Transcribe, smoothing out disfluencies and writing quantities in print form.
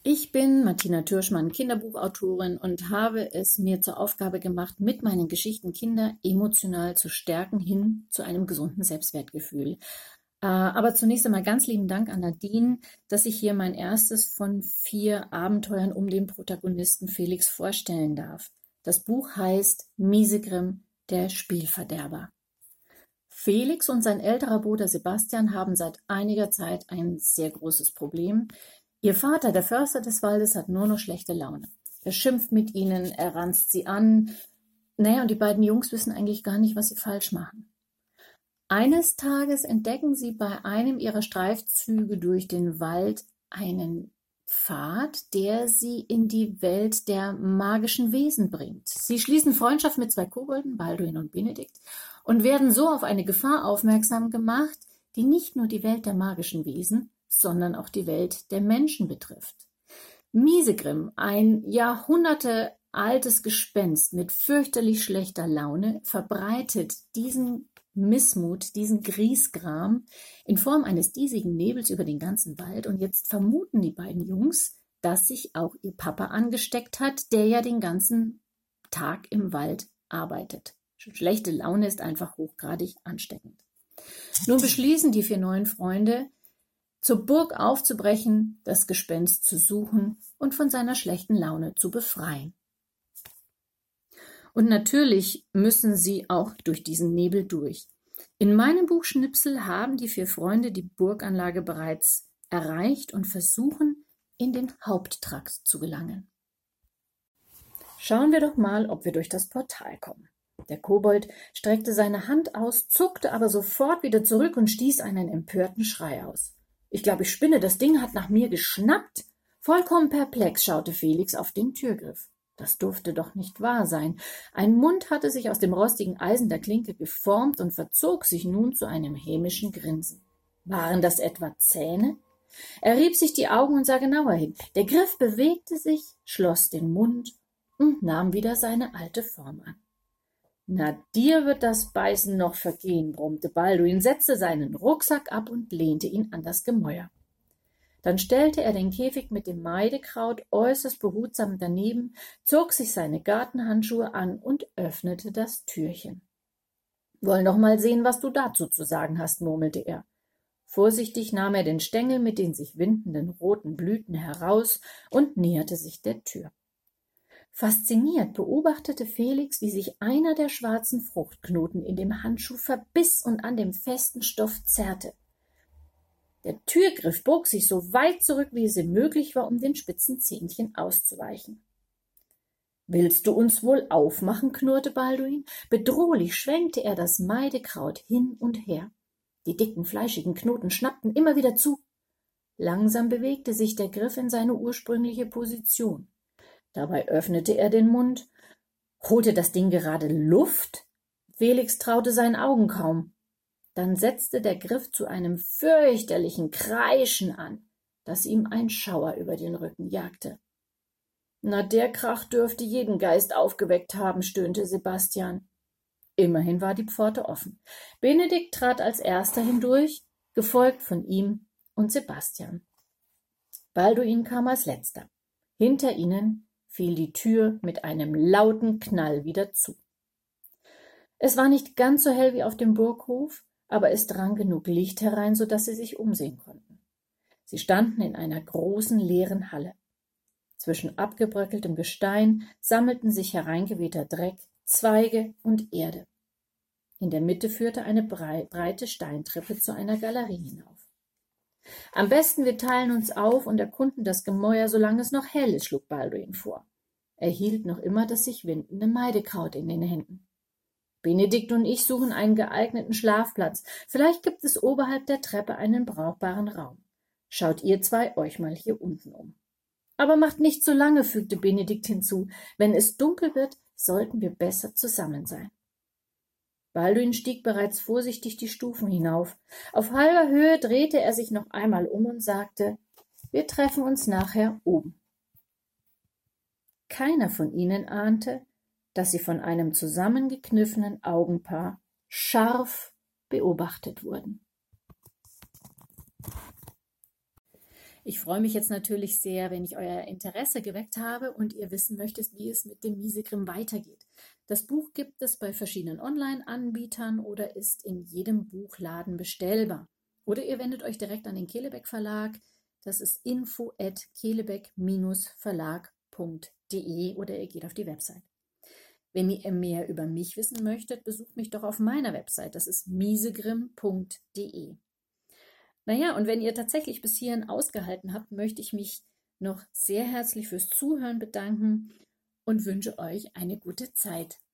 Ich bin Martina Türschmann, Kinderbuchautorin und habe es mir zur Aufgabe gemacht, mit meinen Geschichten Kinder emotional zu stärken hin zu einem gesunden Selbstwertgefühl. Aber zunächst einmal ganz lieben Dank an Nadine, dass ich hier mein erstes von 4 Abenteuern um den Protagonisten Felix vorstellen darf. Das Buch heißt Miesegrim, der Spielverderber. Felix und sein älterer Bruder Sebastian haben seit einiger Zeit ein sehr großes Problem. Ihr Vater, der Förster des Waldes, hat nur noch schlechte Laune. Er schimpft mit ihnen, er ranzt sie an. Und die beiden Jungs wissen eigentlich gar nicht, was sie falsch machen. Eines Tages entdecken sie bei einem ihrer Streifzüge durch den Wald einen Pfad, der sie in die Welt der magischen Wesen bringt. Sie schließen Freundschaft mit 2 Kobolden, Balduin und Benedikt, und werden so auf eine Gefahr aufmerksam gemacht, die nicht nur die Welt der magischen Wesen, sondern auch die Welt der Menschen betrifft. Miesegrim, ein jahrhundertealtes Gespenst mit fürchterlich schlechter Laune, verbreitet diesen Missmut, diesen Griesgram in Form eines diesigen Nebels über den ganzen Wald. Und jetzt vermuten die beiden Jungs, dass sich auch ihr Papa angesteckt hat, der ja den ganzen Tag im Wald arbeitet. Schlechte Laune ist einfach hochgradig ansteckend. Nun beschließen die 4 neuen Freunde, zur Burg aufzubrechen, das Gespenst zu suchen und von seiner schlechten Laune zu befreien. Und natürlich müssen sie auch durch diesen Nebel durch. In meinem Buch Schnipsel haben die 4 Freunde die Burganlage bereits erreicht und versuchen, in den Haupttrakt zu gelangen. Schauen wir doch mal, ob wir durch das Portal kommen. Der Kobold streckte seine Hand aus, zuckte aber sofort wieder zurück und stieß einen empörten Schrei aus. »Ich glaube, ich spinne, das Ding hat nach mir geschnappt!« Vollkommen perplex schaute Felix auf den Türgriff. Das durfte doch nicht wahr sein. Ein Mund hatte sich aus dem rostigen Eisen der Klinke geformt und verzog sich nun zu einem hämischen Grinsen. Waren das etwa Zähne? Er rieb sich die Augen und sah genauer hin. Der Griff bewegte sich, schloss den Mund und nahm wieder seine alte Form an. »Na, dir wird das Beißen noch vergehen«, brummte Balduin, setzte seinen Rucksack ab und lehnte ihn an das Gemäuer. Dann stellte er den Käfig mit dem Meidekraut äußerst behutsam daneben, zog sich seine Gartenhandschuhe an und öffnete das Türchen. »Wollen doch mal sehen, was du dazu zu sagen hast«, murmelte er. Vorsichtig nahm er den Stängel mit den sich windenden roten Blüten heraus und näherte sich der Tür. Fasziniert beobachtete Felix, wie sich einer der schwarzen Fruchtknoten in dem Handschuh verbiss und an dem festen Stoff zerrte. Der Türgriff bog sich so weit zurück, wie es ihm möglich war, um den spitzen Zähnchen auszuweichen. »Willst du uns wohl aufmachen?«, knurrte Balduin. Bedrohlich schwenkte er das Meidekraut hin und her. Die dicken, fleischigen Knoten schnappten immer wieder zu. Langsam bewegte sich der Griff in seine ursprüngliche Position. Dabei öffnete er den Mund. Holte das Ding gerade Luft? Felix traute seinen Augen kaum. Dann setzte der Griff zu einem fürchterlichen Kreischen an, das ihm ein Schauer über den Rücken jagte. »Na, der Krach dürfte jeden Geist aufgeweckt haben«, stöhnte Sebastian. Immerhin war die Pforte offen. Benedikt trat als erster hindurch, gefolgt von ihm und Sebastian. Balduin kam als letzter. Hinter ihnen fiel die Tür mit einem lauten Knall wieder zu. Es war nicht ganz so hell wie auf dem Burghof, aber es drang genug Licht herein, so dass sie sich umsehen konnten. Sie standen in einer großen leeren Halle. Zwischen abgebröckeltem Gestein sammelten sich hereingewehter Dreck, Zweige und Erde. In der Mitte führte eine breite Steintreppe zu einer Galerie hinauf. »Am besten, wir teilen uns auf und erkunden das Gemäuer, solange es noch hell ist«, schlug Balduin vor. Er hielt noch immer das sich windende Meidekraut in den Händen. »Benedikt und ich suchen einen geeigneten Schlafplatz. Vielleicht gibt es oberhalb der Treppe einen brauchbaren Raum. Schaut ihr 2 euch mal hier unten um.« »Aber macht nicht so lange«, fügte Benedikt hinzu. »Wenn es dunkel wird, sollten wir besser zusammen sein.« Balduin stieg bereits vorsichtig die Stufen hinauf. Auf halber Höhe drehte er sich noch einmal um und sagte, »Wir treffen uns nachher oben.« Keiner von ihnen ahnte, dass sie von einem zusammengekniffenen Augenpaar scharf beobachtet wurden. Ich freue mich jetzt natürlich sehr, wenn ich euer Interesse geweckt habe und ihr wissen möchtet, wie es mit dem Miesegrim weitergeht. Das Buch gibt es bei verschiedenen Online-Anbietern oder ist in jedem Buchladen bestellbar. Oder ihr wendet euch direkt an den Kelebeck Verlag. Das ist info@kelebeck-verlag.de oder ihr geht auf die Website. Wenn ihr mehr über mich wissen möchtet, besucht mich doch auf meiner Website. Das ist miesegrim.de. Naja, und wenn ihr tatsächlich bis hierhin ausgehalten habt, möchte ich mich noch sehr herzlich fürs Zuhören bedanken und wünsche euch eine gute Zeit.